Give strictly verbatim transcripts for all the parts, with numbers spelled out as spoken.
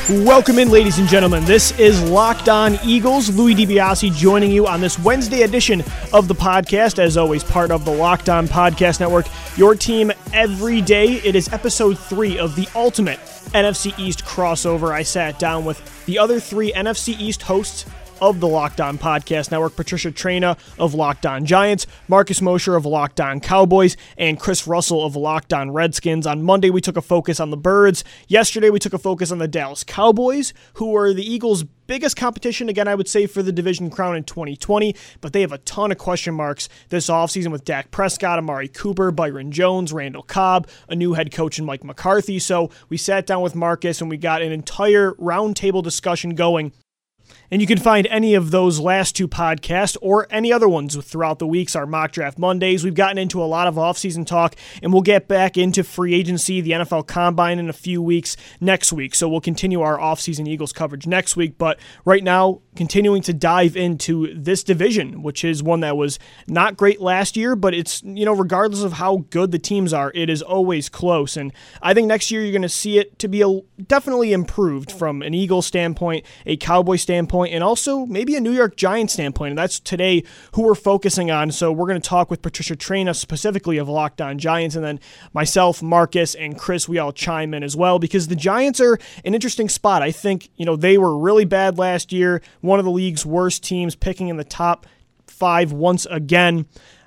Welcome in, ladies and gentlemen. This is Locked On Eagles. Louis DiBiase joining you on this Wednesday edition of the podcast. As always, part of the Locked On Podcast Network. Your team every day. It is episode three of the ultimate N F C East crossover. I sat down with the other three N F C East hosts of the Locked On Podcast Network: Patricia Traina of Locked On Giants, Marcus Mosher of Locked On Cowboys, and Chris Russell of Locked On Redskins. On Monday, we took a focus on the Birds. Yesterday, we took a focus on the Dallas Cowboys, who are the Eagles' biggest competition, again, I would say, for the division crown in twenty twenty, but they have a ton of question marks this offseason with Dak Prescott, Amari Cooper, Byron Jones, Randall Cobb, a new head coach in Mike McCarthy. So we sat down with Marcus and we got an entire roundtable discussion going. And you can find any of those last two podcasts or any other ones throughout the weeks, our Mock Draft Mondays. We've gotten into a lot of offseason talk, and we'll get back into free agency, the N F L Combine in a few weeks next week. So we'll continue our offseason Eagles coverage next week. But right now, continuing to dive into this division, which is one that was not great last year, but it's, you know, regardless of how good the teams are, it is always close. And I think next year you're going to see it to be a, definitely improved from an Eagles standpoint, a Cowboy standpoint, and also maybe a New York Giants standpoint. And that's today who we're focusing on. So we're going to talk with Patricia Traina specifically of Locked On Giants, and then myself, Marcus, and Chris, we all chime in as well, because the Giants are an interesting spot. I think, you know, they were really bad last year, one of the league's worst teams, picking in the top five once again.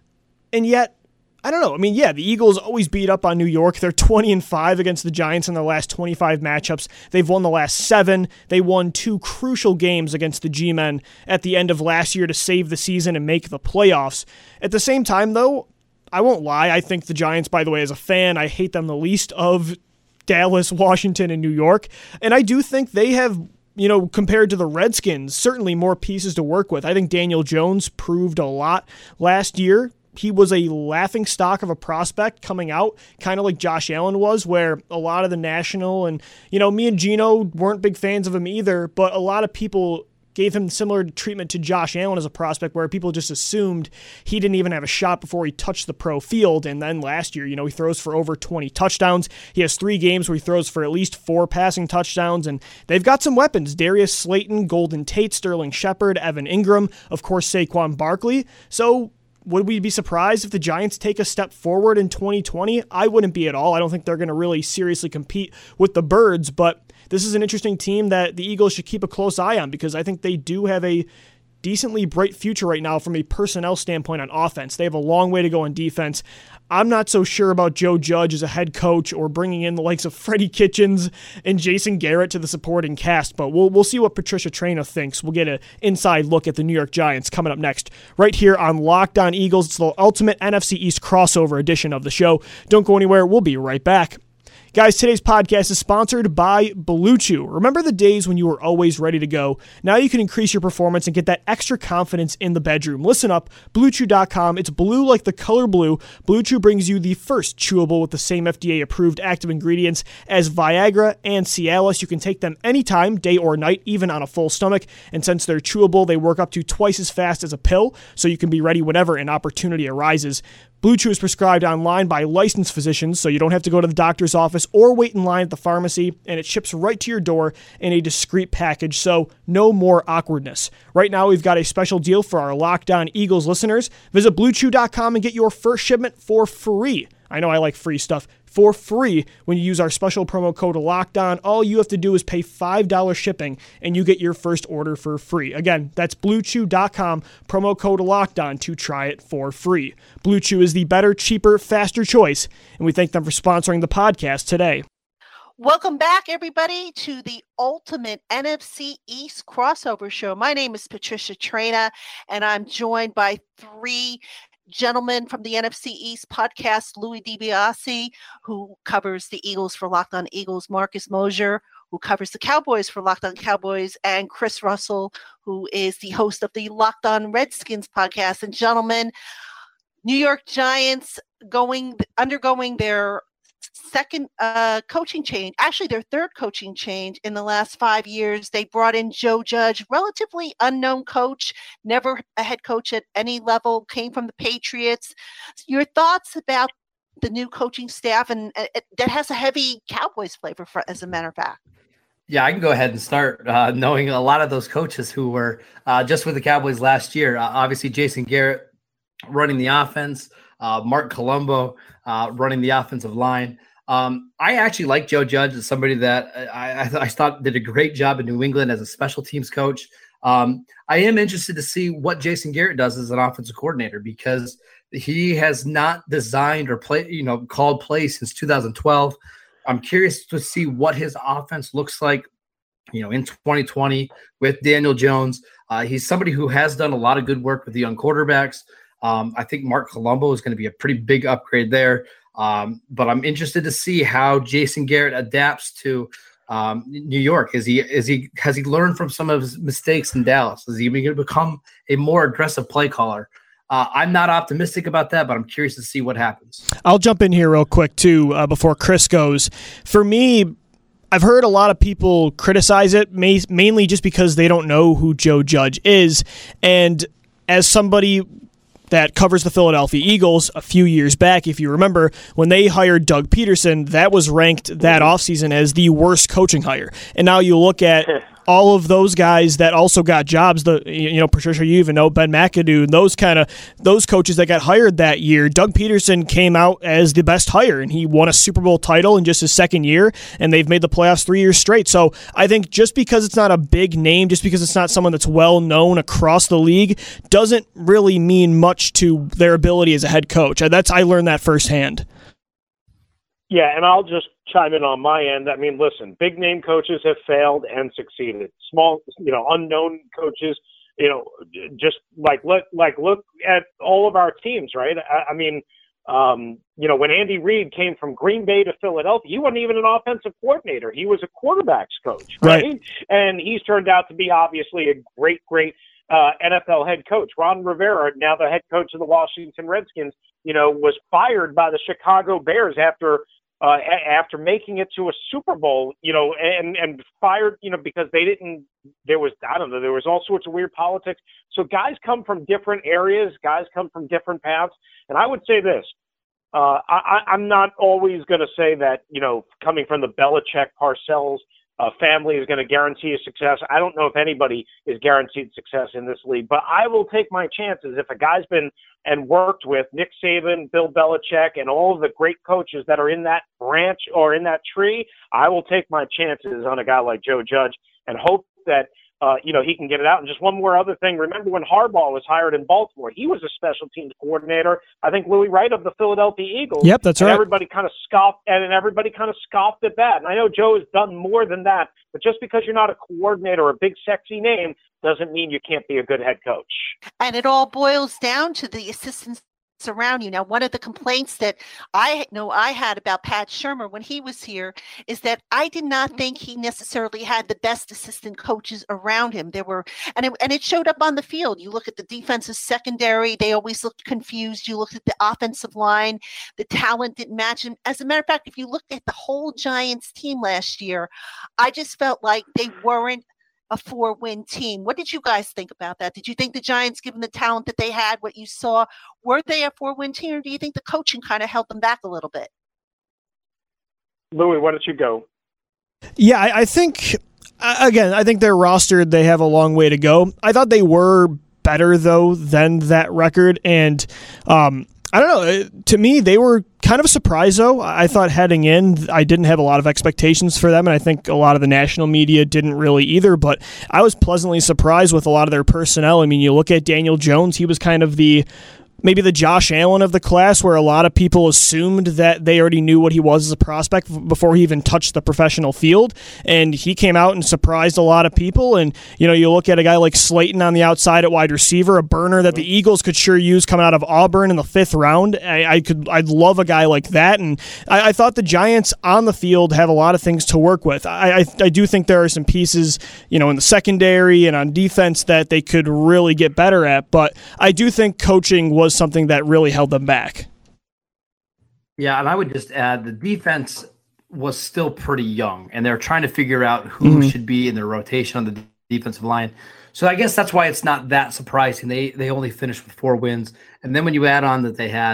And yet, I don't know. I mean, yeah, the Eagles always beat up on New York. They're twenty and five against the Giants in their last twenty-five matchups. They've won the last seven. They won two crucial games against the G-Men at the end of last year to save the season and make the playoffs. At the same time, though, I won't lie. I think the Giants, by the way, as a fan, I hate them the least of Dallas, Washington, and New York. And I do think they have, you know, compared to the Redskins, certainly more pieces to work with. I think Daniel Jones proved a lot last year. He was a laughing stock of a prospect coming out, kind of like Josh Allen was, where a lot of the national and, you know, me and Gino weren't big fans of him either, but a lot of people gave him similar treatment to Josh Allen as a prospect, where people just assumed he didn't even have a shot before he touched the pro field. And then last year, you know, he throws for over twenty touchdowns. He has three games where he throws for at least four passing touchdowns, and they've got some weapons: Darius Slayton, Golden Tate, Sterling Shepard, Evan Ingram, of course, Saquon Barkley. So would we be surprised if the Giants take a step forward in twenty twenty? I wouldn't be at all. I don't think they're going to really seriously compete with the Birds, but this is an interesting team that the Eagles should keep a close eye on, because I think they do have a decently bright future right now from a personnel standpoint on offense. They have a long way to go on defense. I'm not so sure about Joe Judge as a head coach or bringing in the likes of Freddie Kitchens and Jason Garrett to the supporting cast, but we'll we'll see what Patricia Traina thinks. We'll get an inside look at the New York Giants coming up next, right here on Locked On Eagles. It's the ultimate N F C East crossover edition of the show. Don't go anywhere. We'll be right back. Guys, today's podcast is sponsored by Blue Chew. Remember the days when you were always ready to go? Now you can increase your performance and get that extra confidence in the bedroom. Listen up, blue chew dot com. It's blue like the color blue. Blue Chew brings you the first chewable with the same F D A-approved active ingredients as Viagra and Cialis. You can take them anytime, day or night, even on a full stomach. And since they're chewable, they work up to twice as fast as a pill, so you can be ready whenever an opportunity arises. Blue Chew is prescribed online by licensed physicians, so you don't have to go to the doctor's office or wait in line at the pharmacy, and it ships right to your door in a discreet package, so no more awkwardness. Right now, we've got a special deal for our Locked On Eagles listeners. Visit blue chew dot com and get your first shipment for free. I know I like free stuff. For free when you use our special promo code LOCKEDON. All you have to do is pay five dollars shipping, and you get your first order for free. Again, that's blue chew dot com, promo code LOCKEDON to try it for free. Blue Chew is the better, cheaper, faster choice, and we thank them for sponsoring the podcast today. Welcome back, everybody, to the ultimate N F C East crossover show. My name is Patricia Traina, and I'm joined by three gentlemen from the N F C East podcast: Louis DiBiase, who covers the Eagles for Locked On Eagles; Marcus Mosher, who covers the Cowboys for Locked On Cowboys; and Chris Russell, who is the host of the Locked On Redskins podcast. And gentlemen, New York Giants going undergoing their second uh, coaching change, actually their third coaching change in the last five years. They brought in Joe Judge, relatively unknown coach, never a head coach at any level, came from the Patriots. Your thoughts about the new coaching staff, and uh, that has a heavy Cowboys flavor, for, as a matter of fact? Yeah, I can go ahead and start uh, knowing a lot of those coaches who were uh, just with the Cowboys last year. Uh, obviously, Jason Garrett running the offense, uh, Mark Colombo uh, running the offensive line. Um, I actually like Joe Judge as somebody that I, I, I thought did a great job in New England as a special teams coach. Um, I am interested to see what Jason Garrett does as an offensive coordinator, because he has not designed or play, you know, called plays since two thousand twelve. I'm curious to see what his offense looks like, you know, in twenty twenty with Daniel Jones. Uh, he's somebody who has done a lot of good work with the young quarterbacks. Um, I think Mark Colombo is going to be a pretty big upgrade there. Um, but I'm interested to see how Jason Garrett adapts to um, New York. Is he is he has he learned from some of his mistakes in Dallas? Is he going to become a more aggressive play caller? Uh, I'm not optimistic about that, but I'm curious to see what happens. I'll jump in here real quick, too, uh, before Chris goes. For me, I've heard a lot of people criticize it, may- mainly just because they don't know who Joe Judge is. And as somebody that covers the Philadelphia Eagles a few years back, if you remember, when they hired Doug Peterson, that was ranked that offseason as the worst coaching hire. And now you look at all of those guys that also got jobs, the you know, Patricia, you even know, Ben McAdoo, and those kind of those coaches that got hired that year. Doug Peterson came out as the best hire, and he won a Super Bowl title in just his second year, and they've made the playoffs three years straight. So I think just because it's not a big name, just because it's not someone that's well known across the league, doesn't really mean much to their ability as a head coach. That's I learned that firsthand. Yeah, and I'll just chime in on my end. I mean, listen, big name coaches have failed and succeeded. Small, you know, unknown coaches, you know, just like look, like look at all of our teams, right? I, I mean, um, you know, when Andy Reid came from Green Bay to Philadelphia, he wasn't even an offensive coordinator. He was a quarterbacks coach, right? right. And he's turned out to be obviously a great, great uh, N F L head coach. Ron Rivera, now the head coach of the Washington Redskins, you know, was fired by the Chicago Bears after Uh, after making it to a Super Bowl, you know, and, and fired, you know, because they didn't, there was, I don't know, there was all sorts of weird politics. So guys come from different areas, guys come from different paths. And I would say this, uh, I, I'm not always going to say that, you know, coming from the Belichick Parcells uh, family is going to guarantee you success. I don't know if anybody is guaranteed success in this league, but I will take my chances. If a guy's been and worked with Nick Saban, Bill Belichick, and all of the great coaches that are in that branch or in that tree, I will take my chances on a guy like Joe Judge and hope that, uh, you know, he can get it out. And just one more other thing. Remember when Harbaugh was hired in Baltimore? He was a special teams coordinator. I think Louis Wright of the Philadelphia Eagles. Yep, that's right. Everybody kind of scoffed, and everybody kind of scoffed at that. And I know Joe has done more than that, but just because you're not a coordinator or a big sexy name doesn't mean you can't be a good head coach. And it all boils down to the assistants around you. Now, one of the complaints that I know I had about Pat Shurmur when he was here is that I did not think he necessarily had the best assistant coaches around him. There were, and it, and it showed up on the field. You look at the defensive secondary, they always looked confused. You look at the offensive line, the talent didn't match him. As a matter of fact, if you look at the whole Giants team last year, I just felt like they weren't a four-win team. What did you guys think about that? Did you think the Giants, given the talent that they had, what you saw, were they a four-win team, or do you think the coaching kind of held them back a little bit? Louis, why don't you go? Yeah, I, I think, again, I think they're rostered. They have a long way to go. I thought they were better, though, than that record, and um, I don't know. To me, they were kind of a surprise, though. I thought heading in, I didn't have a lot of expectations for them, and I think a lot of the national media didn't really either, but I was pleasantly surprised with a lot of their personnel. I mean, you look at Daniel Jones, he was kind of the maybe the Josh Allen of the class, where a lot of people assumed that they already knew what he was as a prospect before he even touched the professional field, and he came out and surprised a lot of people. And you know, you look at a guy like Slayton on the outside at wide receiver, a burner that the Eagles could sure use coming out of Auburn in the fifth round. I, I could, I'd love a guy like that, and I, I thought the Giants on the field have a lot of things to work with. I, I, I do think there are some pieces, you know, in the secondary and on defense that they could really get better at, but I do think coaching was something that really held them back. Yeah, and I would just add the defense was still pretty young, and they're trying to figure out who mm-hmm. should be in the rotation on the defensive line. So I guess that's why it's not that surprising. They they only finished with four wins. And then when you add on that they had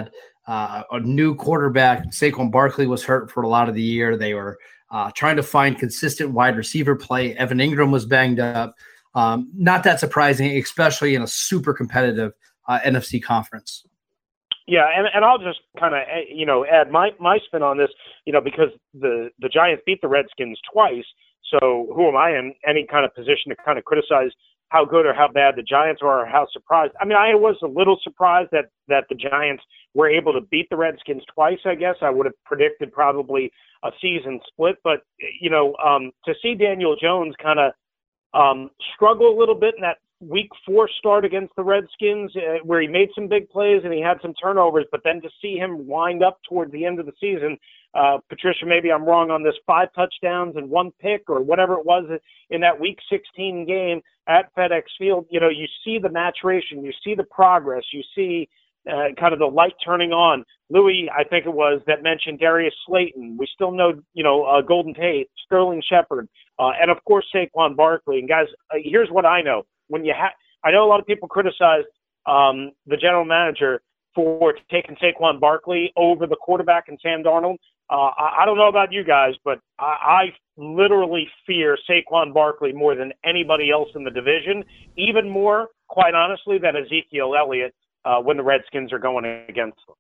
uh, a new quarterback. Saquon Barkley was hurt for a lot of the year. They were uh, trying to find consistent wide receiver play. Evan Ingram was banged up. Um, not that surprising, especially in a super competitive uh, N F C conference. Yeah, and, and I'll just kind of, you know, add my, my spin on this, you know, because the, the Giants beat the Redskins twice. So who am I in any kind of position to kind of criticize how good or how bad the Giants are or how surprised? I mean, I was a little surprised that, that the Giants were able to beat the Redskins twice, I guess. I would have predicted probably a season split. But, you know, um, to see Daniel Jones kind of um, struggle a little bit in that week four start against the Redskins uh, where he made some big plays and he had some turnovers, but then to see him wind up towards the end of the season, uh, Patricia, maybe I'm wrong on this, five touchdowns and one pick or whatever it was in that week sixteen game at FedEx Field. You know, you see the maturation, you see the progress, you see uh, kind of the light turning on. Louis, I think it was, that mentioned Darius Slayton. We still know, you know, uh, Golden Tate, Sterling Shepard, uh, and of course Saquon Barkley. And guys, uh, here's what I know. When you have, I know a lot of people criticize um, the general manager for taking Saquon Barkley over the quarterback and Sam Darnold. Uh, I, I don't know about you guys, but I, I literally fear Saquon Barkley more than anybody else in the division, even more, quite honestly, than Ezekiel Elliott uh, when the Redskins are going against them.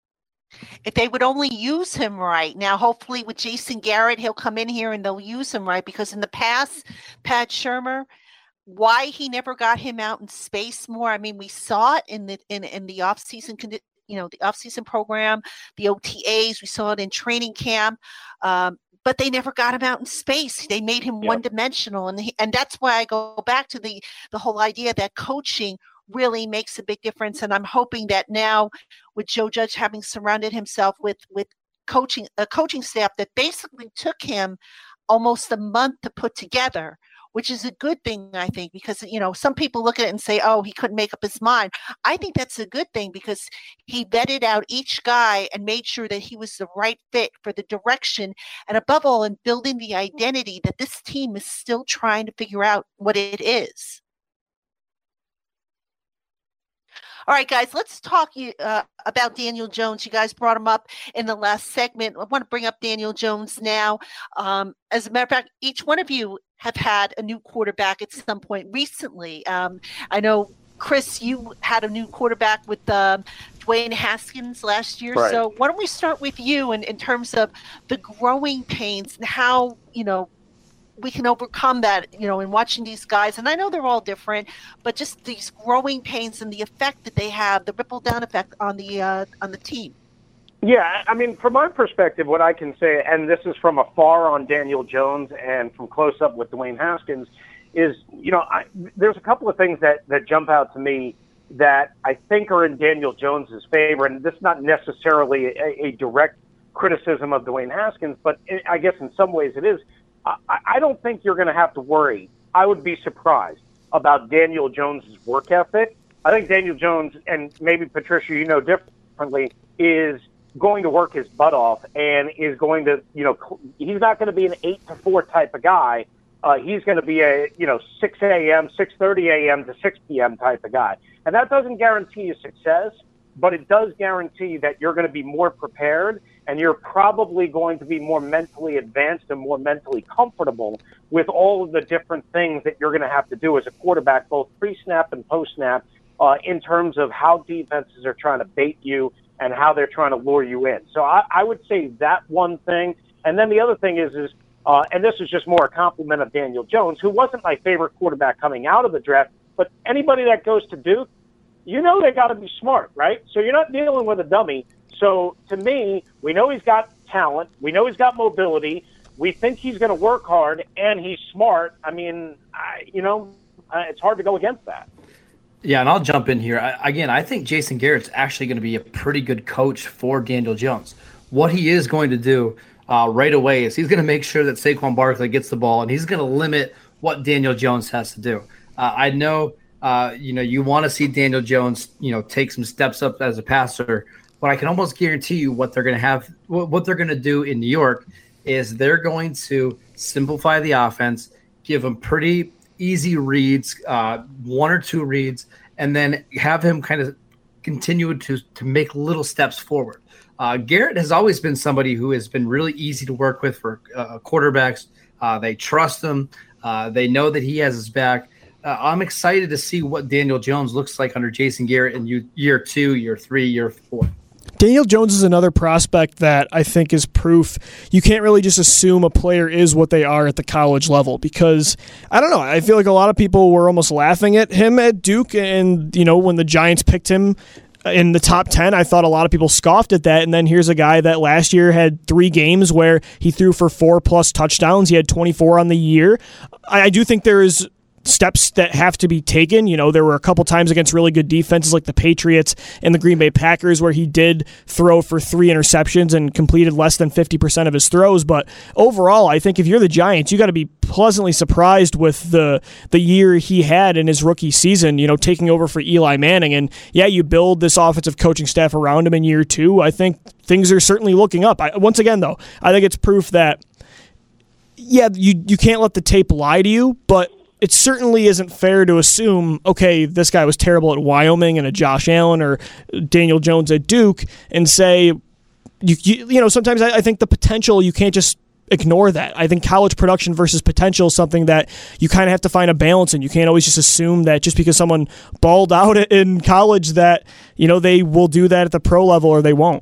If they would only use him right. Now, hopefully with Jason Garrett, he'll come in here and they'll use him right, because in the past, Pat Shurmur, why he never got him out in space more. I mean, we saw it in the in, in the offseason, you know, the offseason program, the O T As. We saw it in training camp, um, but they never got him out in space. They made him yep. one dimensional, and he, and that's why I go back to the the whole idea that coaching really makes a big difference. And I'm hoping that now, with Joe Judge having surrounded himself with with coaching a coaching staff that basically took him almost a month to put together, which is a good thing, I think, because, you know, some people look at it and say, oh, he couldn't make up his mind. I think that's a good thing because he vetted out each guy and made sure that he was the right fit for the direction, and above all, in building the identity that this team is still trying to figure out what it is. All right, guys, let's talk uh, about Daniel Jones. You guys brought him up in the last segment. I want to bring up Daniel Jones now. Um, as a matter of fact, each one of you have had a new quarterback at some point recently. Um, I know, Chris, you had a new quarterback with uh, Dwayne Haskins last year. Right. So why don't we start with you in, in terms of the growing pains and how, you know, we can overcome that, you know, in watching these guys. And I know they're all different, but just these growing pains and the effect that they have, the ripple down effect on the uh, on the team. Yeah, I mean, from my perspective, what I can say, and this is from afar on Daniel Jones and from close up with Dwayne Haskins, is, you know, I, there's a couple of things that, that jump out to me that I think are in Daniel Jones's favor. And this is not necessarily a, a direct criticism of Dwayne Haskins, but it, I guess in some ways it is. I, I don't think you're going to have to worry. I would be surprised about Daniel Jones's work ethic. I think Daniel Jones, and maybe Patricia, you know differently, is going to work his butt off and is going to, you know, he's not going to be an eight to four type of guy. Uh, he's going to be a, you know, six a.m., six thirty a.m. to six p.m. type of guy. And that doesn't guarantee you success, but it does guarantee that you're going to be more prepared and you're probably going to be more mentally advanced and more mentally comfortable with all of the different things that you're going to have to do as a quarterback, both pre-snap and post-snap, uh, in terms of how defenses are trying to bait you and how they're trying to lure you in. So I, I would say that one thing. And then the other thing is, is uh, and this is just more a compliment of Daniel Jones, who wasn't my favorite quarterback coming out of the draft, but anybody that goes to Duke, you know they got to be smart, right? So you're not dealing with a dummy. So to me, we know he's got talent. We know he's got mobility. We think he's going to work hard, and he's smart. I mean, I, you know, uh, it's hard to go against that. Yeah, and I'll jump in here. I, again, I think Jason Garrett's actually going to be a pretty good coach for Daniel Jones. What he is going to do uh, right away is he's going to make sure that Saquon Barkley gets the ball, and he's going to limit what Daniel Jones has to do. Uh, I know, uh, you know, you want to see Daniel Jones, you know, take some steps up as a passer, but I can almost guarantee you what they're going to have, what they're going to do in New York is they're going to simplify the offense, give him pretty easy reads, uh, one or two reads, and then have him kind of continue to, to make little steps forward. Uh, Garrett has always been somebody who has been really easy to work with for uh, quarterbacks. Uh, they trust him. Uh, they know that he has his back. Uh, I'm excited to see what Daniel Jones looks like under Jason Garrett in year two, year three, year four. Daniel Jones is another prospect that I think is proof you can't really just assume a player is what they are at the college level, because I don't know, I feel like a lot of people were almost laughing at him at Duke, and you know, when the Giants picked him in the top ten, I thought a lot of people scoffed at that, and then here's a guy that last year had three games where he threw for four plus touchdowns. He had twenty-four on the year. I, I do think there is steps that have to be taken. You know, there were a couple times against really good defenses like the Patriots and the Green Bay Packers where he did throw for three interceptions and completed less than fifty percent of his throws. But overall, I think if you're the Giants, you got to be pleasantly surprised with the the year he had in his rookie season, you know, taking over for Eli Manning. And yeah, you build this offensive coaching staff around him in year two. I think things are certainly looking up. I, once again, though, I think it's proof that, yeah, you, you can't let the tape lie to you, but it certainly isn't fair to assume, okay, this guy was terrible at Wyoming and a Josh Allen or Daniel Jones at Duke, and say, you you, you know, sometimes I, I think the potential, you can't just ignore that. I think college production versus potential is something that you kind of have to find a balance in. You can't always just assume that just because someone balled out in college that, you know, they will do that at the pro level or they won't.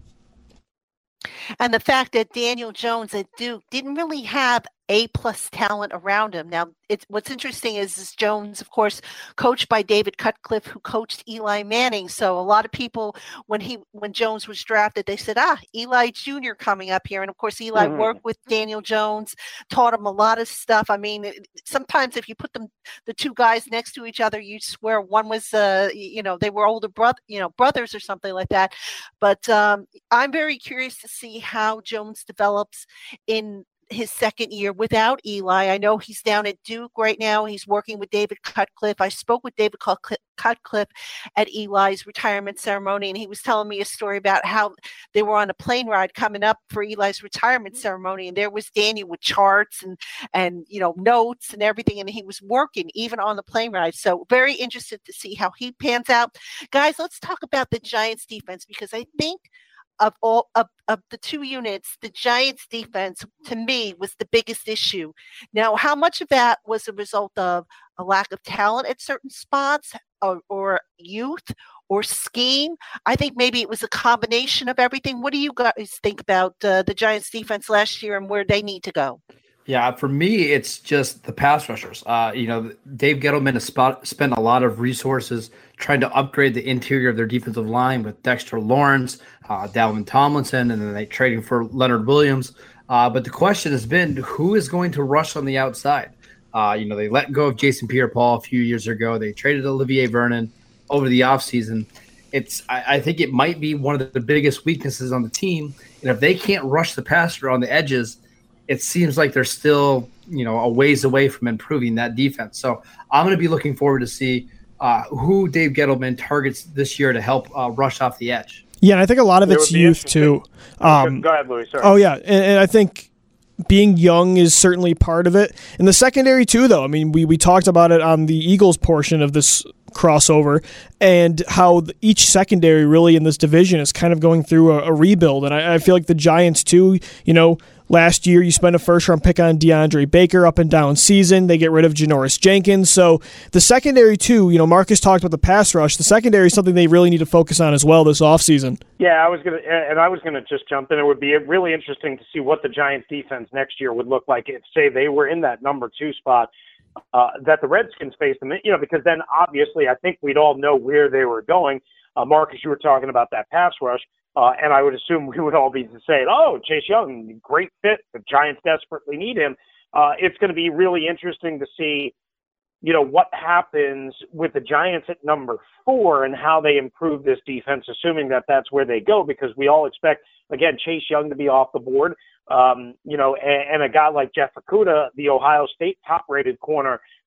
And the fact that Daniel Jones at Duke didn't really have A-plus talent around him. Now, it's what's interesting is, is Jones, of course, coached by David Cutcliffe, who coached Eli Manning. So a lot of people, when he when Jones was drafted, they said, ah, Eli Junior coming up here. And of course, Eli mm-hmm. worked with Daniel Jones, taught him a lot of stuff. I mean, sometimes if you put them, the two guys next to each other, you swear one was, uh, you know, they were older brother, you know, brothers or something like that. But um, I'm very curious to see how Jones develops in his second year without Eli. I know he's down at Duke right now. He's working with David Cutcliffe. I spoke with David Cutcliffe at Eli's retirement ceremony, and he was telling me a story about how they were on a plane ride coming up for Eli's retirement ceremony, and there was Daniel with charts and, and you know, notes and everything, and he was working even on the plane ride. So very interested to see how he pans out. Guys, let's talk about the Giants defense, because I think Of all of, of the two units, the Giants defense, to me, was the biggest issue. Now, how much of that was a result of a lack of talent at certain spots, or, or youth, or scheme? I think maybe it was a combination of everything. What do you guys think about uh, the Giants defense last year and where they need to go? Yeah, for me, it's just the pass rushers. Uh, you know, Dave Gettleman has spot, spent a lot of resources trying to upgrade the interior of their defensive line with Dexter Lawrence, uh, Dalvin Tomlinson, and then they trading for Leonard Williams. Uh, but the question has been, who is going to rush on the outside? Uh, you know, they let go of Jason Pierre-Paul a few years ago. They traded Olivier Vernon over the offseason. It's, I, I think it might be one of the biggest weaknesses on the team. And if they can't rush the passer on the edges, it seems like they're still, you know, a ways away from improving that defense. So I'm going to be looking forward to see uh, who Dave Gettleman targets this year to help uh, rush off the edge. Yeah, and I think a lot of it's youth too. Um, Go ahead, Louis. Sorry. Oh yeah, and, and I think being young is certainly part of it. In the secondary too, though. I mean, we we talked about it on the Eagles portion of this crossover, and how each secondary really in this division is kind of going through a, a rebuild. And I, I feel like the Giants too, you know, last year you spent a first-round pick on DeAndre Baker up and down season. They get rid of Janoris Jenkins. So the secondary too, you know, Marcus talked about the pass rush. The secondary is something they really need to focus on as well this offseason. Yeah, I was gonna, and I was gonna just jump in. It would be really interesting to see what the Giants defense next year would look like if, say, they were in that number two spot. Uh, that the Redskins faced them, you know, because then obviously I think we'd all know where they were going. Uh, Marcus, you were talking about that pass rush, uh, and I would assume we would all be saying, oh, Chase Young, great fit. The Giants desperately need him. Uh, it's going to be really interesting to see, you know, what happens with the Giants at number four and how they improve this defense, assuming that that's where they go, because we all expect, again, Chase Young to be off the board. Um, you know, and, and a guy like Jeff Okudah, the Ohio State top-rated corner,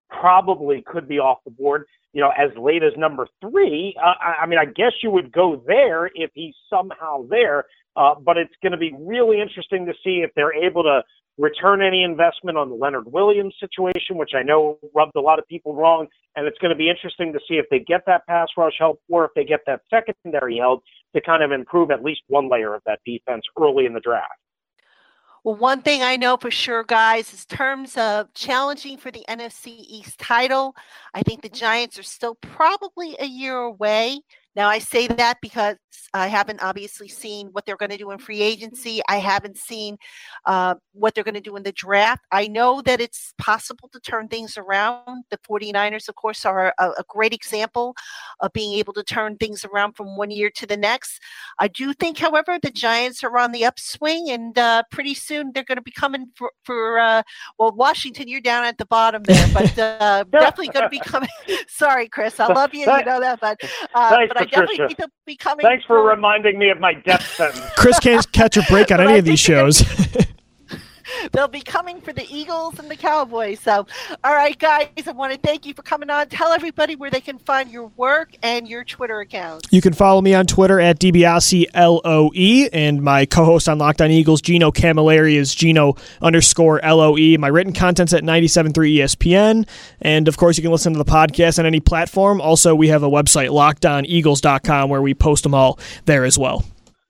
probably could be off the board, you know, as late as number three. Uh, I, I mean, I guess you would go there if he's somehow there, uh, but it's going to be really interesting to see if they're able to return any investment on the Leonard Williams situation, which I know rubbed a lot of people wrong. And it's going to be interesting to see if they get that pass rush help or if they get that secondary help to kind of improve at least one layer of that defense early in the draft. Well, one thing I know for sure, guys, is terms of challenging for the N F C East title, I think the Giants are still probably a year away. Now, I say that because I haven't obviously seen what they're going to do in free agency. I haven't seen uh, what they're going to do in the draft. I know that it's possible to turn things around. The 49ers, of course, are a, a great example of being able to turn things around from one year to the next. I do think, however, the Giants are on the upswing, and uh, pretty soon they're going to be coming for, for uh, well, Washington, you're down at the bottom there, but uh, definitely going to be coming. Sorry, Chris, I love you, you know that, but, uh, Thanks, but I definitely think they'll be coming. Thanks for for reminding me of my death sentence. Chris can't catch a break on any of these shows. They'll be coming for the Eagles and the Cowboys. So, all right, guys, I want to thank you for coming on. Tell everybody where they can find your work and your Twitter accounts. You can follow me on Twitter at DiBiase L O E, and my co-host on Locked On Eagles, Gino Camilleri, is Gino underscore L O E. My written content's at ninety-seven point three E S P N, and of course, you can listen to the podcast on any platform. Also, we have a website, locked on eagles dot com, where we post them all there as well.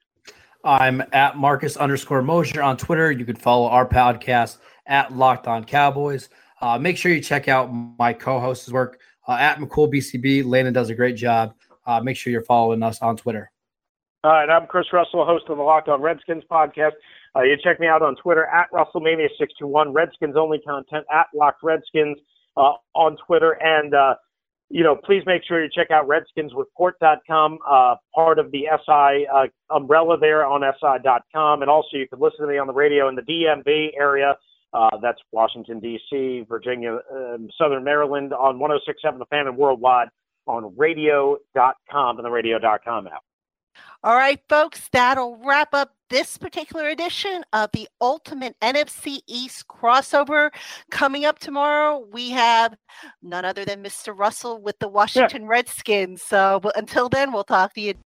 I'm at Marcus underscore Mosher on Twitter. You can follow our podcast at Locked On Cowboys. Uh, make sure you check out my co-host's work uh, at McCoolBCB. Landon does a great job. Uh, make sure you're following us on Twitter. All right, I'm Chris Russell, host of the Locked On Redskins podcast. Uh, you check me out on Twitter at Russellmania six two one. Redskins only content at Locked Redskins uh, on Twitter. And uh, You know, please make sure you check out redskins report dot com, uh, part of the S I uh, umbrella there on S I dot com. And also you can listen to me on the radio in the D M V area. Uh, that's Washington, D C, Virginia, um, Southern Maryland on one oh six point seven The Fan and worldwide on radio dot com and the radio dot com app. All right, folks, that'll wrap up this particular edition of the Ultimate N F C East crossover. Coming up tomorrow, we have none other than Mister Russell with the Washington yeah. Redskins. So but until then, we'll talk to you.